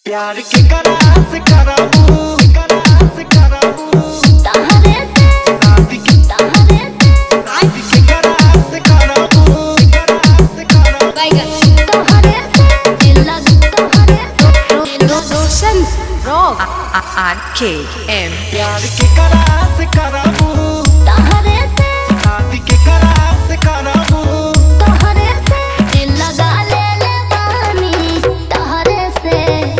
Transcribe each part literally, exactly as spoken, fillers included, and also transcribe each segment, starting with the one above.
प्यार के करास कराबू करास कराबू तहरे से शादी के तहरे से शादी के करास कराबू करास कराबू तहरे से दिल लग तहरे से Roshan rock R K M प्यार के करास कराबू तहरे से शादी के करास कराबू तहरे से दिल लगा ले ले पानी तहरे से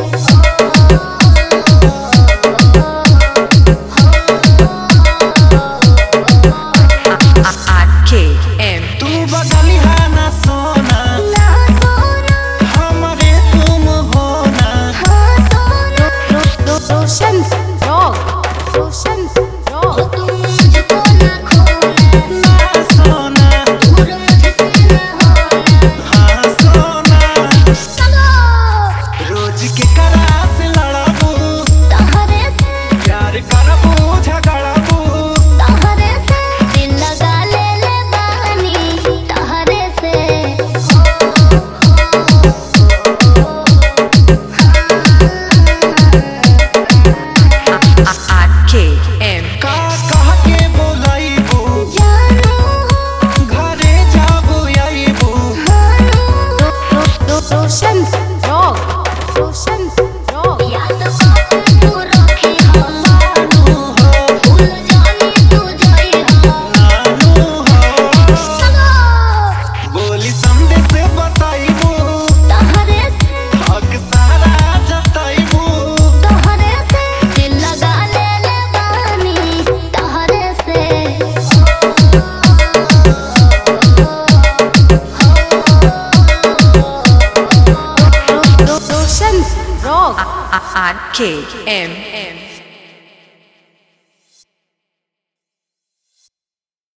R K M तू बदली है ना सोना ना सोना हमारे तुम होना हाँ सोना रोशन रॉक रोशन रॉक तुम मुझको ना खोना ना सोना दूर मुझसे ना होना हाँ सोना चलो रोज के करास लड़ाबू तहरे से प्यार करबू झगड़ाबू तहरे से दिल लगा ले ले पानी तहरे से R K M का कह के बोलाइबू जानू घरे जाबू आइबू रोशन रॉक रोशन रॉक याद तू रखी हो नानू हो भूल जानी तू जाई हो नानू हो चलो बोली समझे से बताइबू तहरे से हक सारा जताइबू तहरे से दिल लगा ले ले पानी तहरे से Roshan rock R K M